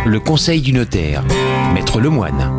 le conseil du notaire, Maître Lemoine.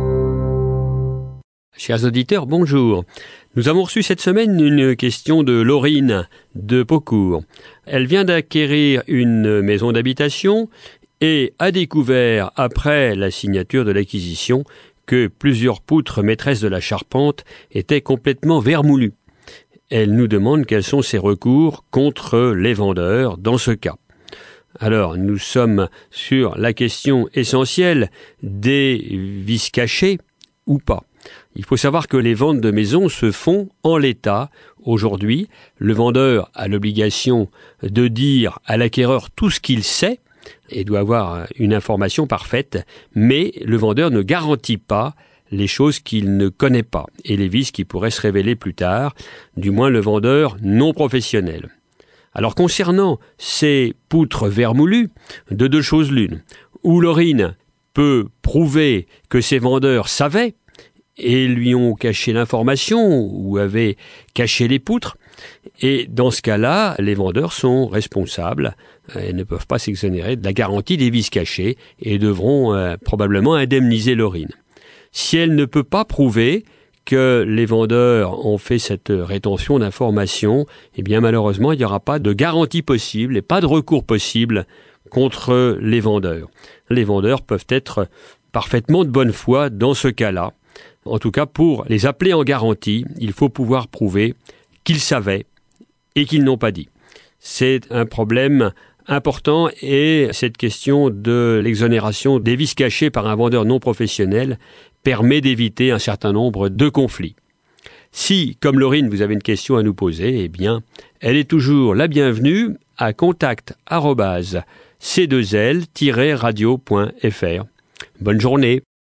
Chers auditeurs, bonjour. Nous avons reçu cette semaine une question de Laurine de Paucourt. Elle vient d'acquérir une maison d'habitation et a découvert, après la signature de l'acquisition, que plusieurs poutres maîtresses de la charpente étaient complètement vermoulues. Elle nous demande quels sont ses recours contre les vendeurs dans ce cas. Alors, nous sommes sur la question essentielle des vices cachés ou pas. Il faut savoir que les ventes de maisons se font en l'état. Aujourd'hui, le vendeur a l'obligation de dire à l'acquéreur tout ce qu'il sait et doit avoir une information parfaite, mais le vendeur ne garantit pas les choses qu'il ne connaît pas et les vices qui pourraient se révéler plus tard, du moins le vendeur non professionnel. Alors concernant ces poutres vermoulues, de deux choses l'une, ou Laurine peut prouver que ces vendeurs savaient et lui ont caché l'information ou avaient caché les poutres, et dans ce cas-là, les vendeurs sont responsables et ne peuvent pas s'exonérer de la garantie des vices cachés et devront probablement indemniser Laurine. Si elle ne peut pas prouver que les vendeurs ont fait cette rétention d'informations, eh bien malheureusement, il n'y aura pas de garantie possible et pas de recours possible contre les vendeurs. Les vendeurs peuvent être parfaitement de bonne foi dans ce cas-là. En tout cas, pour les appeler en garantie, il faut pouvoir prouver qu'ils savaient et qu'ils n'ont pas dit. C'est un problème important et cette question de l'exonération des vices cachés par un vendeur non professionnel permet d'éviter un certain nombre de conflits. Si, comme Laurine, vous avez une question à nous poser, eh bien, elle est toujours la bienvenue à contact@c2l-radio.fr. Bonne journée.